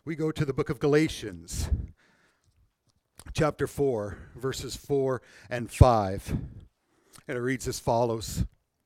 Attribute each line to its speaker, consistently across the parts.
Speaker 1: we go to the book of Galatians, chapter 4, verses 4 and 5. And it reads as follows.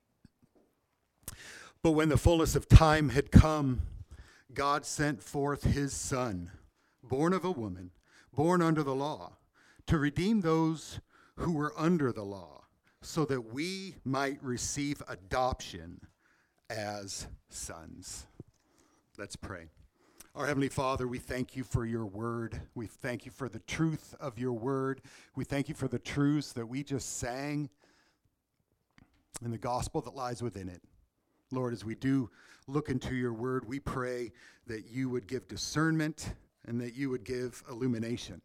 Speaker 1: But when the fullness of time had come, God sent forth his Son, born of a woman, born under the law, to redeem those who were under the law, so that we might receive adoption as sons. Let's pray. Our Heavenly Father, we thank you for your word. We thank you for the truth of your word. We thank you for the truths that we just sang and the gospel that lies within it. Lord, as we do look into your word, we pray that you would give discernment and that you would give illumination,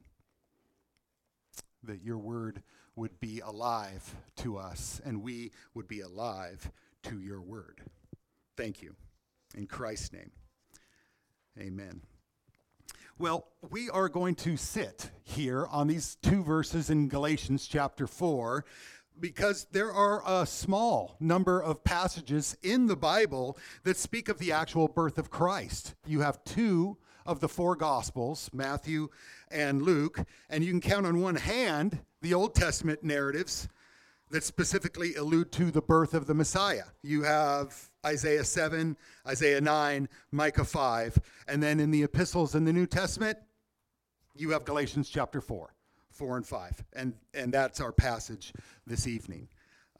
Speaker 1: that your word would be alive to us and we would be alive to your word. Thank you. In Christ's name. Amen. Well, we are going to sit here on these two verses in Galatians chapter 4 because there are a small number of passages in the Bible that speak of the actual birth of Christ. You have two of the four Gospels, Matthew and Luke, and you can count on one hand the Old Testament narratives that specifically allude to the birth of the Messiah. You have Isaiah 7, Isaiah 9, Micah 5, and then in the epistles in the New Testament, you have Galatians chapter 4 and 5, and that's our passage this evening.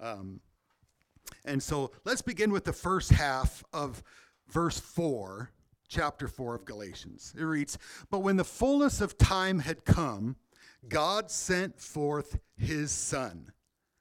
Speaker 1: And so let's begin with the first half of verse 4, chapter 4 of Galatians. It reads, "But when the fullness of time had come, God sent forth his Son."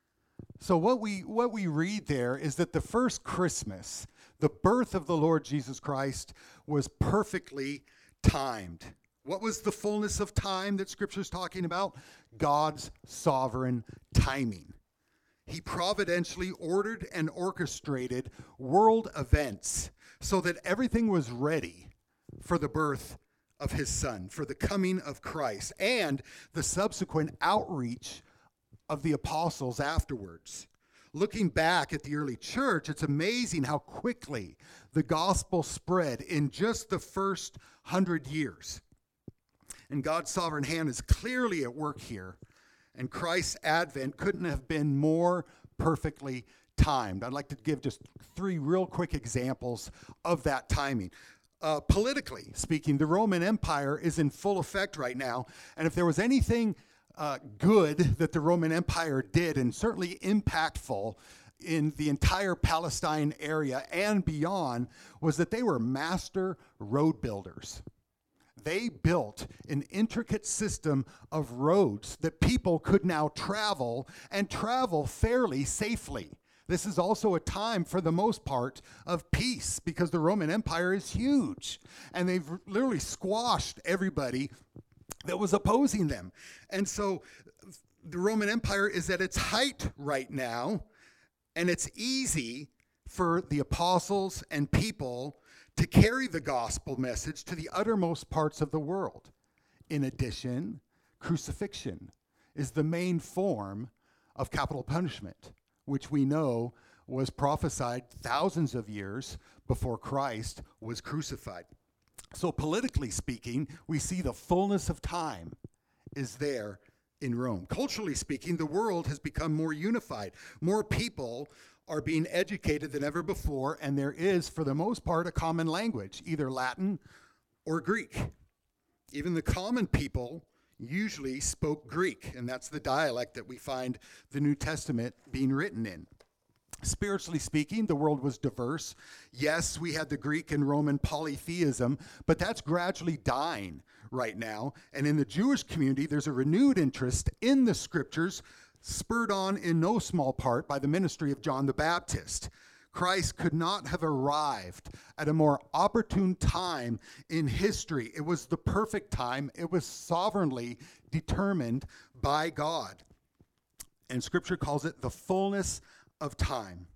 Speaker 1: So what we read there is that the first Christmas, the birth of the Lord Jesus Christ, was perfectly timed. What was the fullness of time that Scripture's talking about? God's sovereign timing. He providentially ordered and orchestrated world events so that everything was ready for the birth of his Son, for the coming of Christ, and the subsequent outreach of the apostles afterwards. Looking back at the early church, it's amazing how quickly the gospel spread in just the first 100 years. And God's sovereign hand is clearly at work here, and Christ's advent couldn't have been more perfectly timed. I'd like to give just three real quick examples of that timing. Politically speaking, the Roman Empire is in full effect right now, and if there was anything good that the Roman Empire did, and certainly impactful in the entire Palestine area and beyond, was that they were master road builders. They built an intricate system of roads that people could now travel and travel fairly safely. This is also a time, for the most part, of peace because the Roman Empire is huge and they've literally squashed everybody that was opposing them. And so the Roman Empire is at its height right now, and it's easy for the apostles and people to carry the gospel message to the uttermost parts of the world. In addition, crucifixion is the main form of capital punishment, which we know was prophesied thousands of years before Christ was crucified. So politically speaking, we see the fullness of time is there in Rome. Culturally speaking, the world has become more unified. More people are being educated than ever before, and there is, for the most part, a common language, either Latin or Greek. Even the common people usually spoke Greek, and that's the dialect that we find the New Testament being written in. Spiritually speaking, the world was diverse. Yes, we had the Greek and Roman polytheism, but that's gradually dying right now. And in the Jewish community, there's a renewed interest in the scriptures, spurred on in no small part by the ministry of John the Baptist. Christ could not have arrived at a more opportune time in history. It was the perfect time. It was sovereignly determined by God. And Scripture calls it the fullness of time.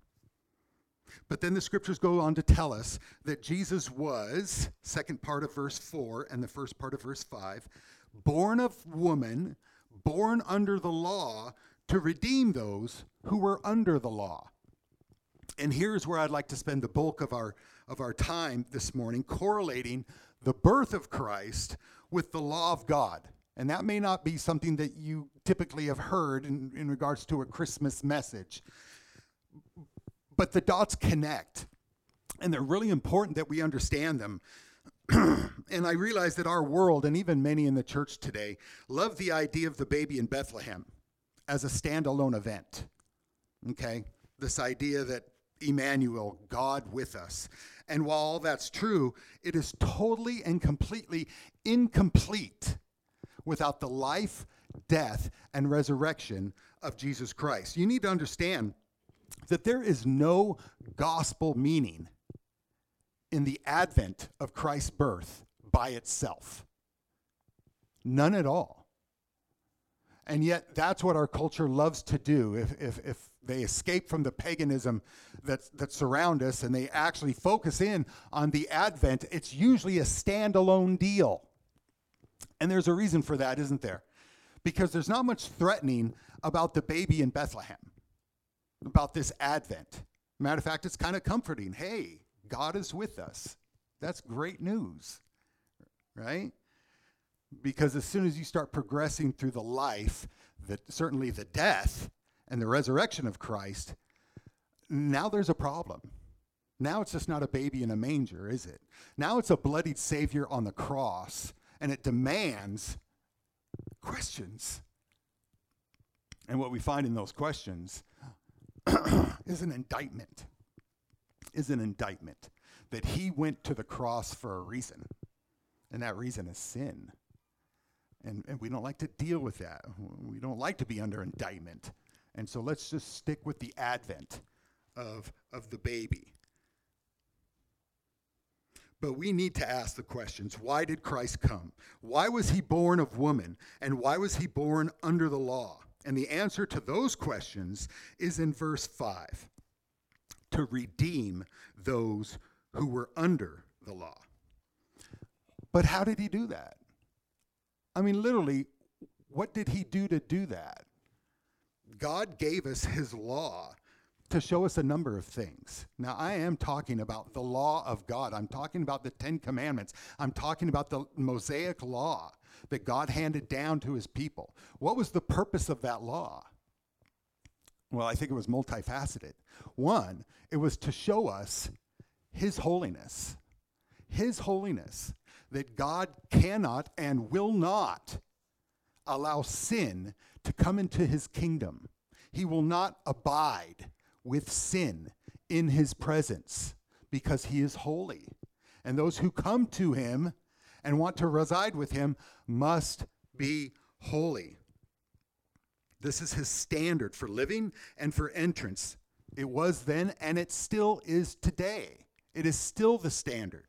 Speaker 1: But then the scriptures go on to tell us that Jesus was, second part of verse 4 and the first part of verse 5, born of woman, born under the law, to redeem those who were under the law. And here's where I'd like to spend the bulk of our time this morning, correlating the birth of Christ with the law of God. And that may not be something that you typically have heard in regards to a Christmas message. But the dots connect, and they're really important that we understand them. And I realize that our world, and even many in the church today, love the idea of the baby in Bethlehem as a standalone event. Okay? This idea that Emmanuel, God with us. And while all that's true, it is totally and completely incomplete without the life, death, and resurrection of Jesus Christ. You need to understand that there is no gospel meaning in the advent of Christ's birth by itself. None at all. And yet that's what our culture loves to do. If they escape from the paganism that surround us and they actually focus in on the advent, it's usually a standalone deal. And there's a reason for that, isn't there? Because there's not much threatening about the baby in Bethlehem, about this advent. Matter of fact, it's kind of comforting. Hey, God is with us. That's great news, right? Because as soon as you start progressing through the life, certainly the death and the resurrection of Christ, now there's a problem. Now it's just not a baby in a manger, is it? Now it's a bloodied Savior on the cross, and it demands questions. And what we find in those questions is an indictment. That he went to the cross for a reason, and that reason is sin. And we don't like to deal with that. We don't like to be under indictment. And so let's just stick with the advent of the baby. But we need to ask the questions. Why did Christ come? Why was he born of woman? And why was he born under the law? And the answer to those questions is in verse 5. To redeem those who were under the law. But how did he do that? I mean, literally, what did he do to do that? God gave us his law to show us a number of things. Now, I am talking about the law of God. I'm talking about the 10 Commandments. I'm talking about the Mosaic law that God handed down to his people. What was the purpose of that law? Well, I think it was multifaceted. One, it was to show us his holiness. His holiness, that God cannot and will not allow sin to come into his kingdom. He will not abide with sin in his presence because he is holy. And those who come to him and want to reside with him must be holy. This is his standard for living and for entrance. It was then, and it still is today. It is still the standard.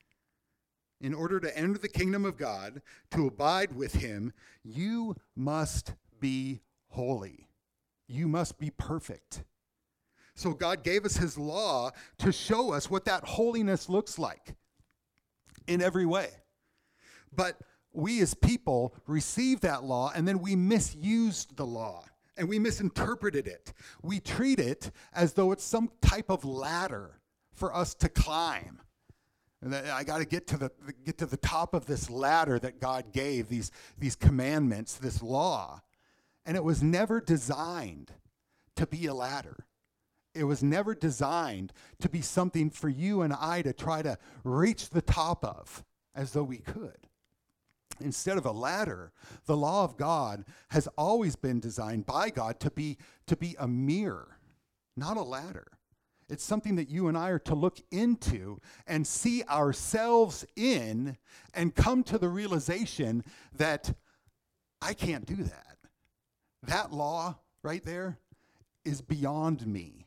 Speaker 1: In order to enter the kingdom of God, to abide with him, you must be holy. You must be perfect. So God gave us his law to show us what that holiness looks like in every way. But we as people received that law, and then we misused the law, and we misinterpreted it. We treat it as though it's some type of ladder for us to climb. And I got to get to the top of this ladder that God gave, these commandments, this law. And it was never designed to be a ladder. It was never designed to be something for you and I to try to reach the top of as though we could. Instead of a ladder, the law of God has always been designed by God to be a mirror, not a ladder. It's something that you and I are to look into and see ourselves in and come to the realization that I can't do that. That law right there is beyond me.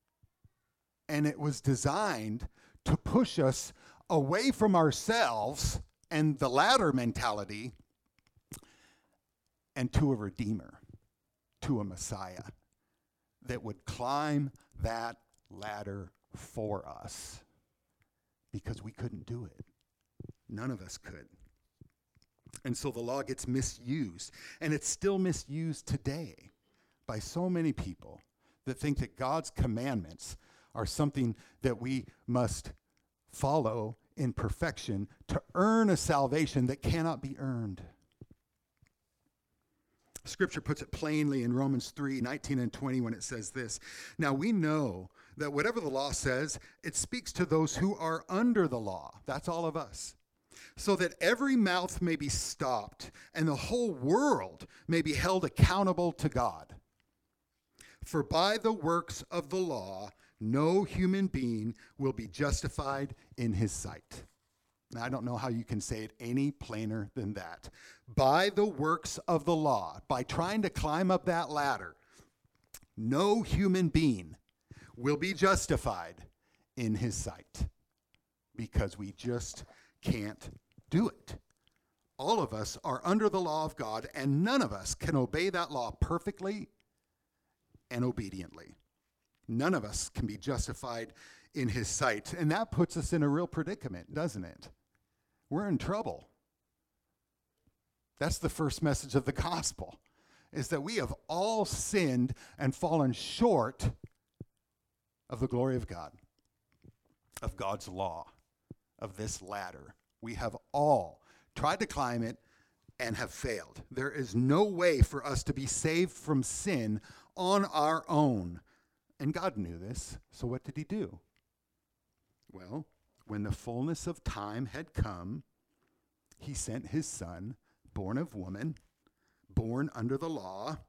Speaker 1: And it was designed to push us away from ourselves and the ladder mentality and to a Redeemer, to a Messiah that would climb that ladder for us because we couldn't do it. None of us could. And so the law gets misused, and it's still misused today by so many people that think that God's commandments are something that we must follow in perfection to earn a salvation that cannot be earned. Scripture puts it plainly in Romans 3:19 and 20 when it says this. Now we know that whatever the law says, it speaks to those who are under the law. That's all of us. So that every mouth may be stopped and the whole world may be held accountable to God. For by the works of the law, no human being will be justified in his sight. Now, I don't know how you can say it any plainer than that. By the works of the law, by trying to climb up that ladder, no human being will be justified in his sight because we just can't do it. All of us are under the law of God, and none of us can obey that law perfectly and obediently. None of us can be justified in his sight. And that puts us in a real predicament, doesn't it? We're in trouble. That's the first message of the gospel, is that we have all sinned and fallen short of the glory of God, of God's law, of this ladder. We have all tried to climb it and have failed. There is no way for us to be saved from sin on our own. And God knew this, so what did he do? Well, when the fullness of time had come, he sent his son, born of woman, born under the law,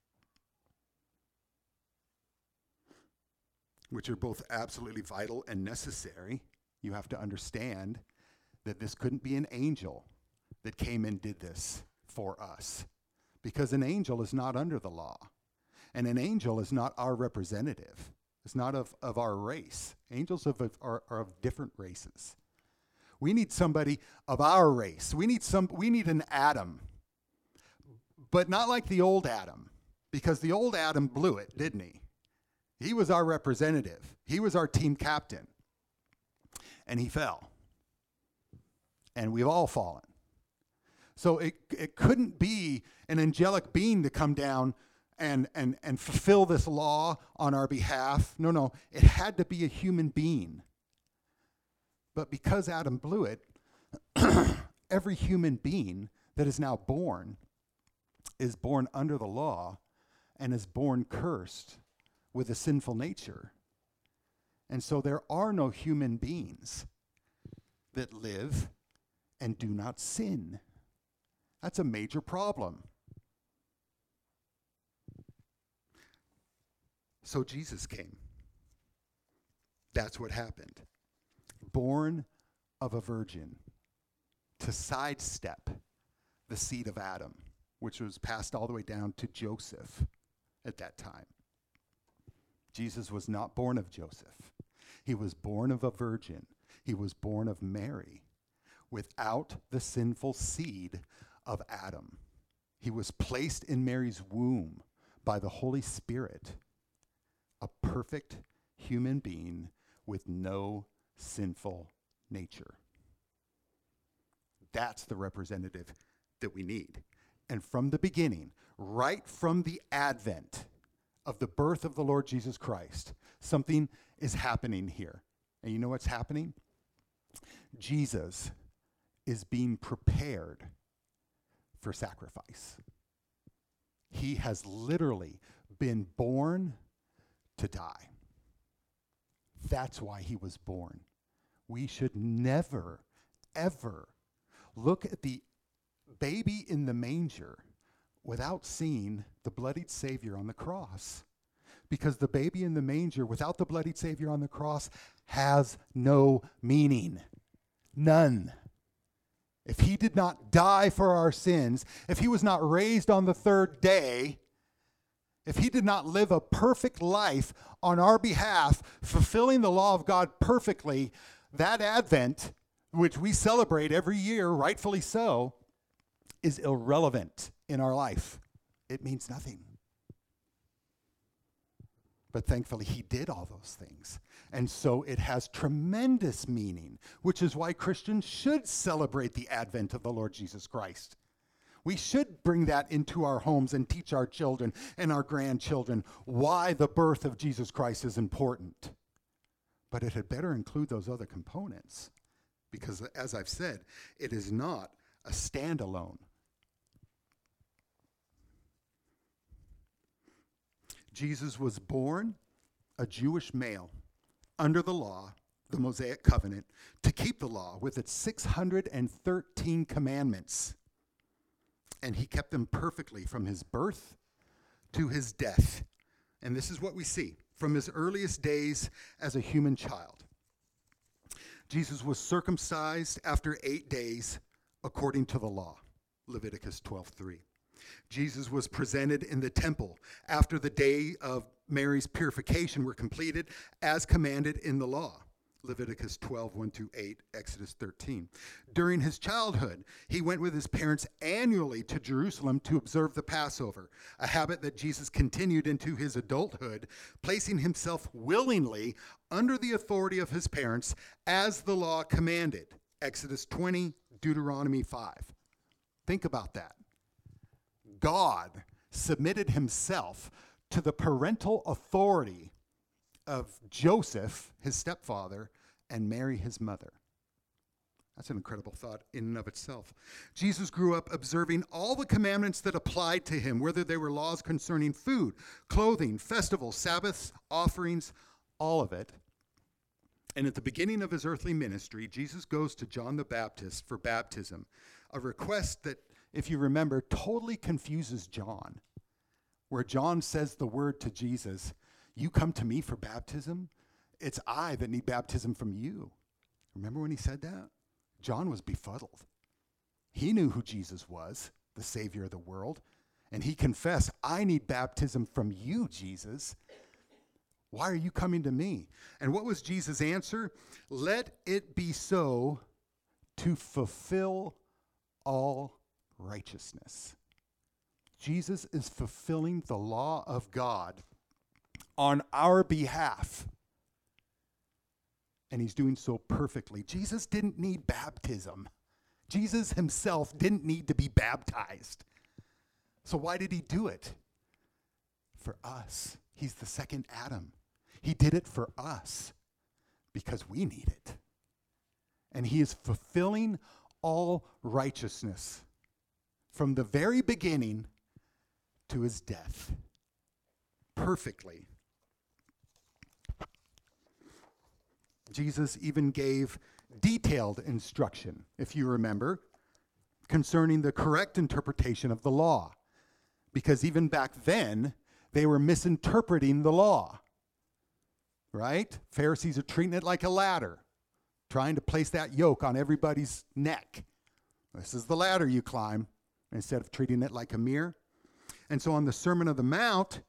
Speaker 1: which are both absolutely vital and necessary. You have to understand that this couldn't be an angel that came and did this for us, because an angel is not under the law, and an angel is not our representative. It's not of our race. Angels are of different races. We need somebody of our race. We need an Adam, but not like the old Adam, because the old Adam blew it, didn't he? He was our representative. He was our team captain, and he fell. And we've all fallen. So it couldn't be an angelic being to come down and fulfill this law on our behalf. No, it had to be a human being. But because Adam blew it, every human being that is now born is born under the law and is born cursed with a sinful nature. And so there are no human beings that live and do not sin. That's a major problem. So Jesus came. That's what happened. Born of a virgin to sidestep the seed of Adam, which was passed all the way down to Joseph at that time. Jesus was not born of Joseph. He was born of a virgin. He was born of Mary without the sinful seed of Adam. He was placed in Mary's womb by the Holy Spirit, a perfect human being with no sinful nature. That's the representative that we need. And from the beginning, right from the advent of the birth of the Lord Jesus Christ, something is happening here. And you know what's happening? Jesus is being prepared for sacrifice. He has literally been born to die. That's why he was born. We should never, ever look at the baby in the manger without seeing the bloodied Savior on the cross. Because the baby in the manger without the bloodied Savior on the cross has no meaning. None. If he did not die for our sins, if he was not raised on the third day, if he did not live a perfect life on our behalf, fulfilling the law of God perfectly, that Advent, which we celebrate every year, rightfully so, is irrelevant in our life. It means nothing. But thankfully, he did all those things. And so it has tremendous meaning, which is why Christians should celebrate the advent of the Lord Jesus Christ. We should bring that into our homes and teach our children and our grandchildren why the birth of Jesus Christ is important. But it had better include those other components. because, as I've said, it is not a standalone. Jesus was born a Jewish male under the law, the Mosaic covenant, to keep the law with its 613 commandments. And he kept them perfectly from his birth to his death. And this is what we see from his earliest days as a human child. Jesus was circumcised after 8 days according to the law, Leviticus 12:3. Jesus was presented in the temple after the day of Mary's purification were completed as commanded in the law, Leviticus 12:1-8, Exodus 13. During his childhood, he went with his parents annually to Jerusalem to observe the Passover, a habit that Jesus continued into his adulthood, placing himself willingly under the authority of his parents as the law commanded, Exodus 20, Deuteronomy 5. Think about that. God submitted himself to the parental authority of Joseph, his stepfather, and Mary, his mother. That's an incredible thought in and of itself. Jesus grew up observing all the commandments that applied to him, whether they were laws concerning food, clothing, festivals, Sabbaths, offerings, all of it. And at the beginning of his earthly ministry, Jesus goes to John the Baptist for baptism, a request that, if you remember, totally confuses John, where John says the word to Jesus, "You come to me for baptism? It's I that need baptism from you." Remember when he said that? John was befuddled. He knew who Jesus was, the Savior of the world, and he confessed, "I need baptism from you, Jesus. Why are you coming to me?" And what was Jesus' answer? "Let it be so to fulfill all righteousness." Jesus is fulfilling the law of God on our behalf. And he's doing so perfectly. Jesus didn't need baptism. Jesus himself didn't need to be baptized. So why did he do it? For us. He's the second Adam. He did it for us because we need it. And he is fulfilling all righteousness from the very beginning to his death perfectly. Jesus even gave detailed instruction, if you remember, concerning the correct interpretation of the law. Because even back then, they were misinterpreting the law. Right? Pharisees are treating it like a ladder, trying to place that yoke on everybody's neck. This is the ladder you climb, instead of treating it like a mirror. And so on the Sermon on the Mount,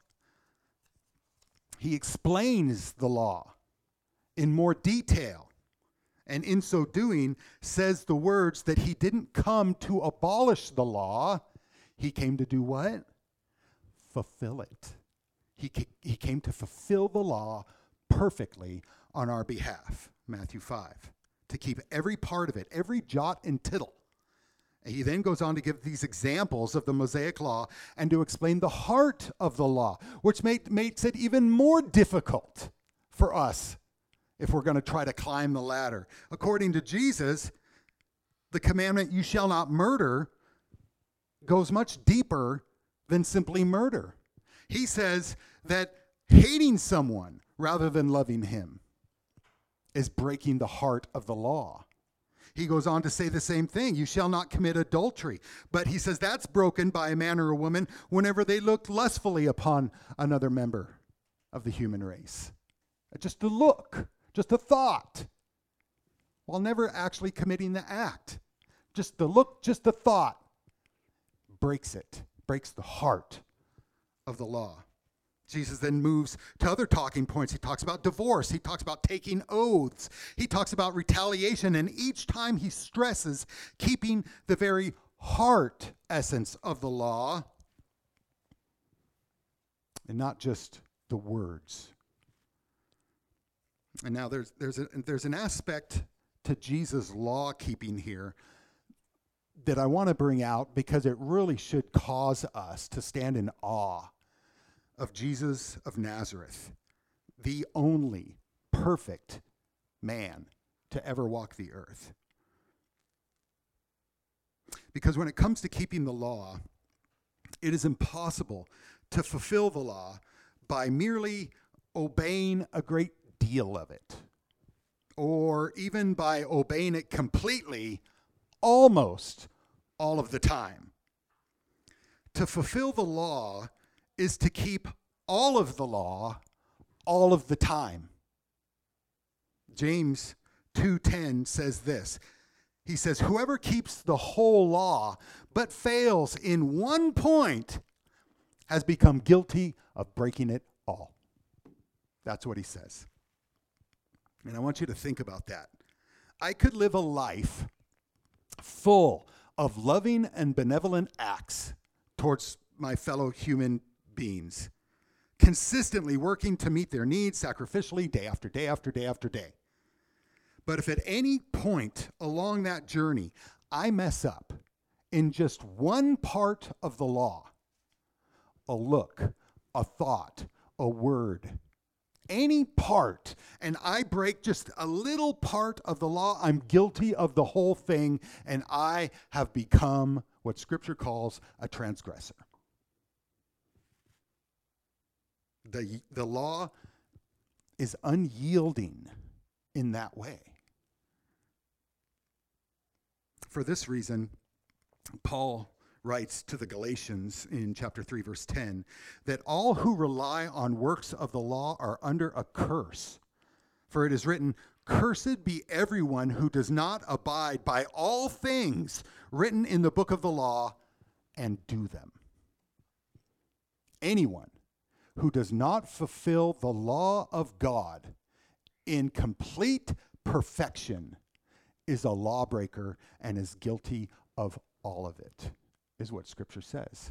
Speaker 1: he explains the law in more detail. And in so doing, says the words that he didn't come to abolish the law. He came to do what? Fulfill it. He came to fulfill the law perfectly on our behalf, Matthew 5, to keep every part of it, every jot and tittle. And he then goes on to give these examples of the Mosaic law and to explain the heart of the law, which makes it even more difficult for us if we're going to try to climb the ladder. According to Jesus, the commandment, "You shall not murder," goes much deeper than simply murder. He says that hating someone rather than loving him is breaking the heart of the law. He goes on to say the same thing. "You shall not commit adultery." But he says that's broken by a man or a woman whenever they look lustfully upon another member of the human race. Just a look, just a thought, while never actually committing the act. Just the look, just the thought breaks it, breaks the heart of the law. Jesus then moves to other talking points. He talks about divorce. He talks about taking oaths. He talks about retaliation. And each time he stresses keeping the very heart essence of the law and not just the words. And now there's an aspect to Jesus' law keeping here that I want to bring out because it really should cause us to stand in awe of Jesus of Nazareth, the only perfect man to ever walk the earth. Because when it comes to keeping the law, it is impossible to fulfill the law by merely obeying a great deal of it, or even by obeying it completely almost all of the time. To fulfill the law is to keep all of the law all of the time. James 2:10 says this. He says, whoever keeps the whole law but fails in one point has become guilty of breaking it all. That's what he says. And I want you to think about that. I could live a life full of loving and benevolent acts towards my fellow human beings, consistently working to meet their needs sacrificially day after day after day after day. But if at any point along that journey I mess up in just one part of the law, a look, a thought, a word, any part, and I break just a little part of the law, I'm guilty of the whole thing, and I have become what Scripture calls a transgressor. The law is unyielding in that way. For this reason, Paul writes to the Galatians in chapter 3, verse 10, that all who rely on works of the law are under a curse. For it is written, cursed be everyone who does not abide by all things written in the book of the law and do them. Anyone who does not fulfill the law of God in complete perfection is a lawbreaker and is guilty of all of it, is what Scripture says.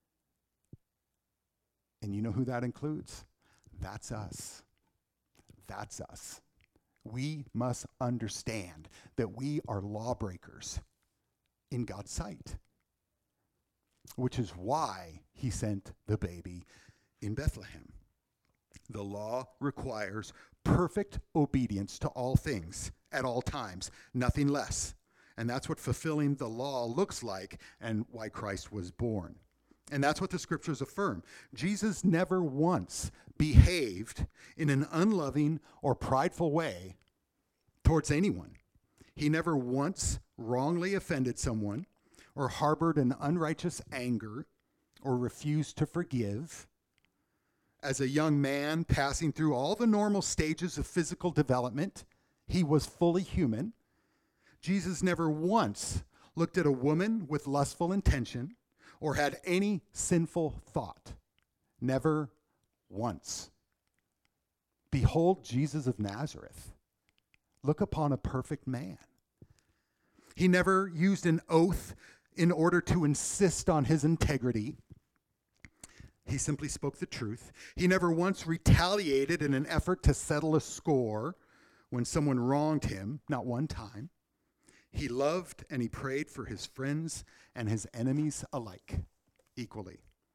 Speaker 1: And you know who that includes? That's us. That's us. We must understand that we are lawbreakers in God's sight, which is why he sent the baby in Bethlehem. The law requires perfect obedience to all things at all times, nothing less. And that's what fulfilling the law looks like and why Christ was born. And that's what the Scriptures affirm. Jesus never once behaved in an unloving or prideful way towards anyone. He never once wrongly offended someone or harbored an unrighteous anger or refused to forgive. As a young man passing through all the normal stages of physical development, he was fully human. Jesus never once looked at a woman with lustful intention or had any sinful thought. Never once. Behold Jesus of Nazareth. Look upon a perfect man. He never used an oath in order to insist on his integrity. He simply spoke the truth. He never once retaliated in an effort to settle a score when someone wronged him, not one time. He loved and he prayed for his friends and his enemies alike, equally.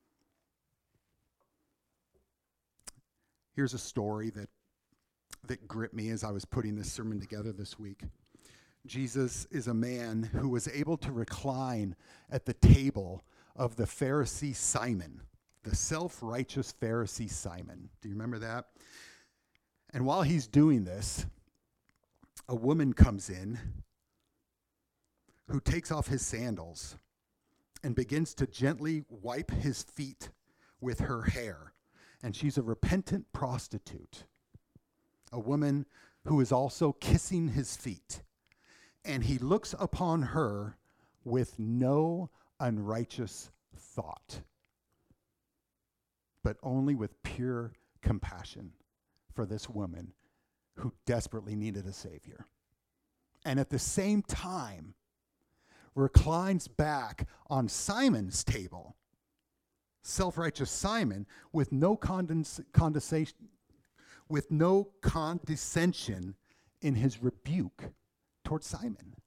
Speaker 1: Here's a story that gripped me as I was putting this sermon together this week. Jesus is a man who was able to recline at the table of the Pharisee Simon, the self-righteous Pharisee Simon. Do you remember that? And while he's doing this, a woman comes in who takes off his sandals and begins to gently wipe his feet with her hair. And she's a repentant prostitute, a woman who is also kissing his feet. And he looks upon her with no unrighteous thought, but only with pure compassion for this woman who desperately needed a Savior. And at the same time, reclines back on Simon's table, self-righteous Simon, with no condescension in his rebuke towards Simon.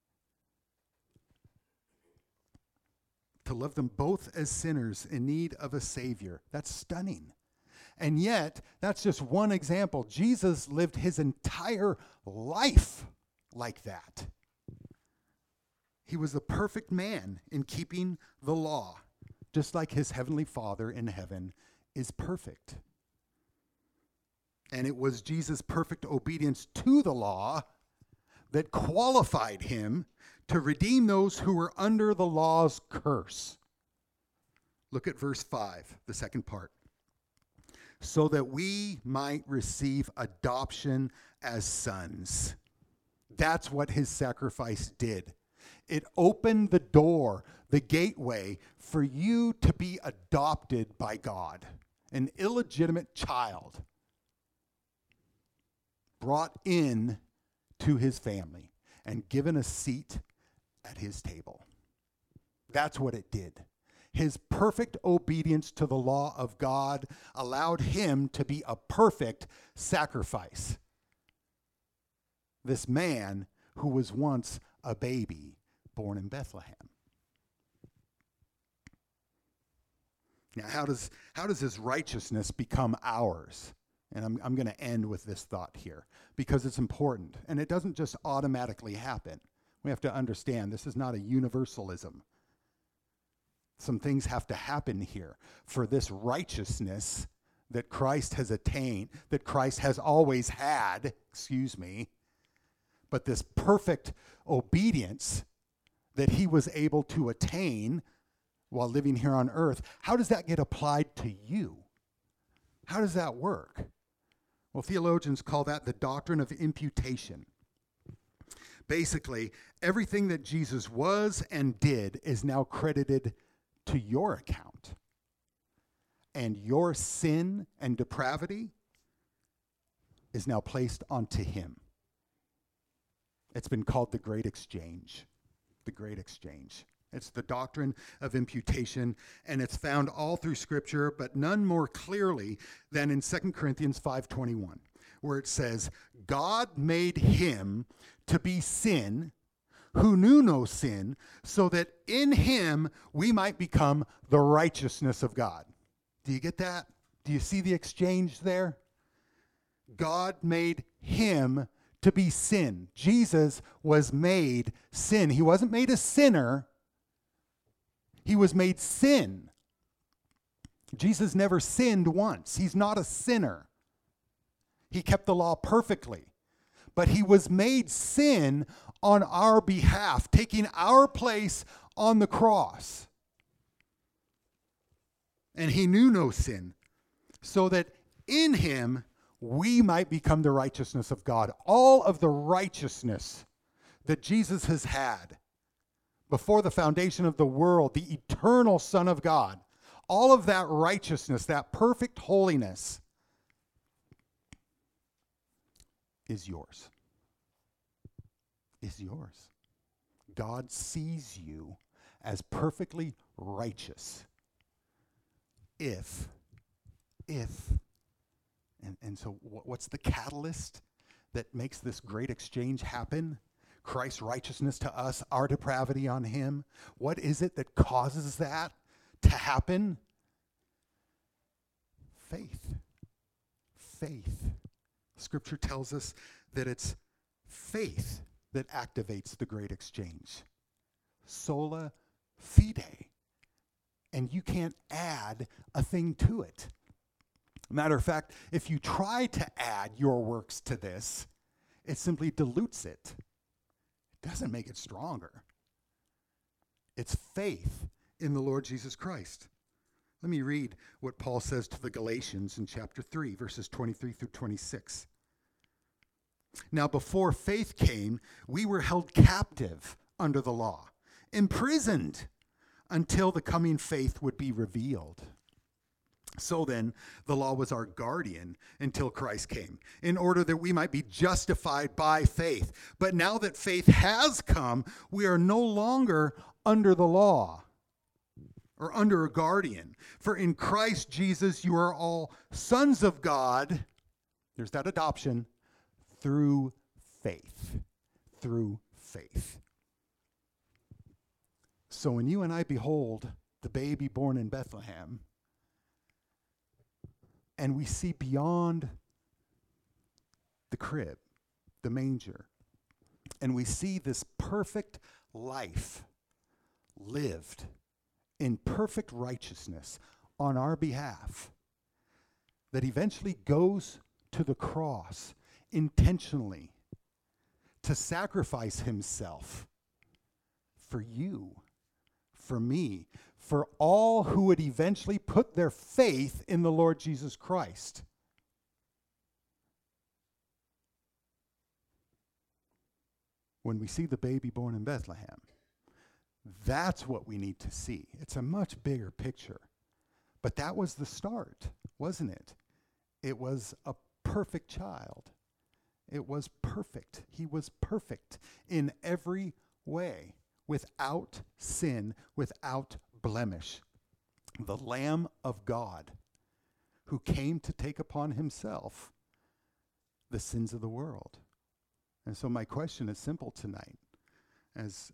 Speaker 1: To love them both as sinners in need of a Savior. That's stunning. And yet, that's just one example. Jesus lived his entire life like that. He was the perfect man in keeping the law, just like his heavenly Father in heaven is perfect. And it was Jesus' perfect obedience to the law that qualified him to redeem those who were under the law's curse. Look at verse 5, the second part. So that we might receive adoption as sons. That's what his sacrifice did. It opened the door, the gateway, for you to be adopted by God, an illegitimate child brought in to his family and given a seat at his table. That's what it did. His perfect obedience to the law of God allowed him to be a perfect sacrifice. This man who was once a baby born in Bethlehem. Now, how does his righteousness become ours? And I'm going to end with this thought here because it's important. And it doesn't just automatically happen. We have to understand this is not a universalism. Some things have to happen here for this righteousness that Christ has attained, that Christ has always had, but this perfect obedience that he was able to attain while living here on earth, how does that get applied to you? How does that work? Well, theologians call that the doctrine of imputation. Basically, everything that Jesus was and did is now credited to your account. And your sin and depravity is now placed onto him. It's been called the Great Exchange. The Great Exchange. It's the doctrine of imputation, and it's found all through Scripture, but none more clearly than in 2 Corinthians 5:21, where it says, God made him to be sin who knew no sin, so that in him we might become the righteousness of God. Do you get that? Do you see the exchange there? God made him to be sin. Jesus was made sin. He wasn't made a sinner. He was made sin. Jesus never sinned once. He's not a sinner. He kept the law perfectly. But he was made sin on our behalf, taking our place on the cross. And he knew no sin, so that in him we might become the righteousness of God. All of the righteousness that Jesus has had before the foundation of the world, the eternal Son of God, all of that righteousness, that perfect holiness is yours. Is yours. God sees you as perfectly righteous if, and so what's the catalyst that makes this great exchange happen? Christ's righteousness to us, our depravity on him. What is it that causes that to happen? Faith. Faith. Scripture tells us that it's faith that activates the great exchange. Sola fide. And you can't add a thing to it. Matter of fact, if you try to add your works to this, it simply dilutes it. It doesn't make it stronger. It's faith in the Lord Jesus Christ. Let me read what Paul says to the Galatians in chapter 3, verses 23 through 26. Now, before faith came, we were held captive under the law, imprisoned until the coming faith would be revealed. So then, the law was our guardian until Christ came, in order that we might be justified by faith. But now that faith has come, we are no longer under the law or under a guardian. For in Christ Jesus, you are all sons of God. There's that adoption through faith. Through faith. So when you and I behold the baby born in Bethlehem, and we see beyond the crib, the manger, and we see this perfect life lived in perfect righteousness on our behalf, that eventually goes to the cross intentionally to sacrifice himself for you, for me, for all who would eventually put their faith in the Lord Jesus Christ. When we see the baby born in Bethlehem, that's what we need to see. It's a much bigger picture. But that was the start, wasn't it? It was a perfect child. It was perfect. He was perfect in every way, without sin, without blemish. The Lamb of God who came to take upon himself the sins of the world. And so my question is simple tonight. As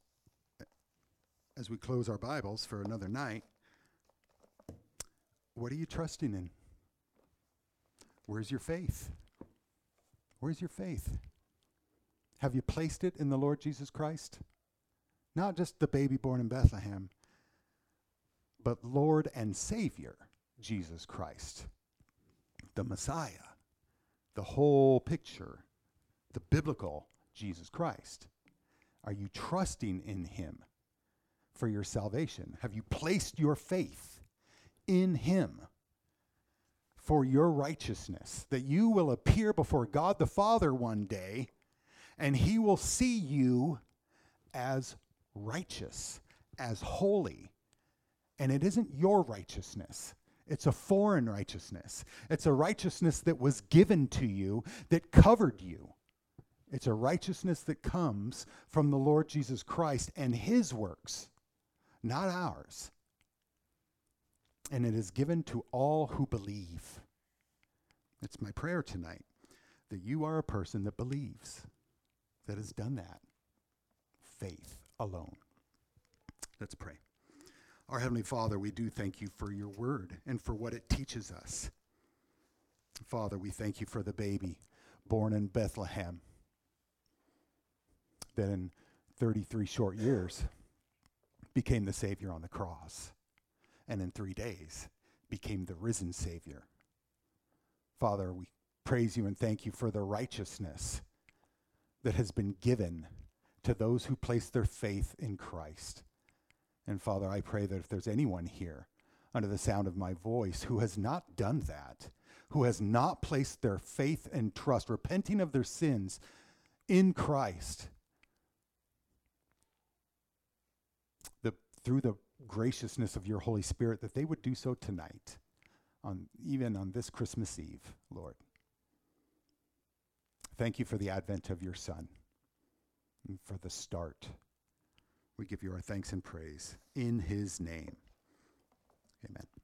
Speaker 1: we close our Bibles for another night, what are you trusting in? Where's your faith? Where's your faith? Have you placed it in the Lord Jesus Christ? Not just the baby born in Bethlehem, but Lord and Savior, Jesus Christ, the Messiah, the whole picture, the biblical Jesus Christ. Are you trusting in him for your salvation? Have you placed your faith in him for your righteousness, that you will appear before God the Father one day and he will see you as righteous, as holy? And it isn't your righteousness. It's a foreign righteousness. It's a righteousness that was given to you, that covered you. It's a righteousness that comes from the Lord Jesus Christ and his works, not ours. And it is given to all who believe. It's my prayer tonight that you are a person that believes, that has done that. Faith alone. Let's pray. Our Heavenly Father, we do thank you for your word and for what it teaches us. Father, we thank you for the baby born in Bethlehem, that in 33 short years became the Savior on the cross, and in 3 days became the risen Savior. Father, we praise you and thank you for the righteousness that has been given to those who place their faith in Christ. And Father, I pray that if there's anyone here under the sound of my voice who has not done that, who has not placed their faith and trust, repenting of their sins in Christ, through the graciousness of your Holy Spirit, that they would do so tonight, even on this Christmas Eve, Lord. Thank you for the advent of your Son and for the start. We give you our thanks and praise in his name. Amen.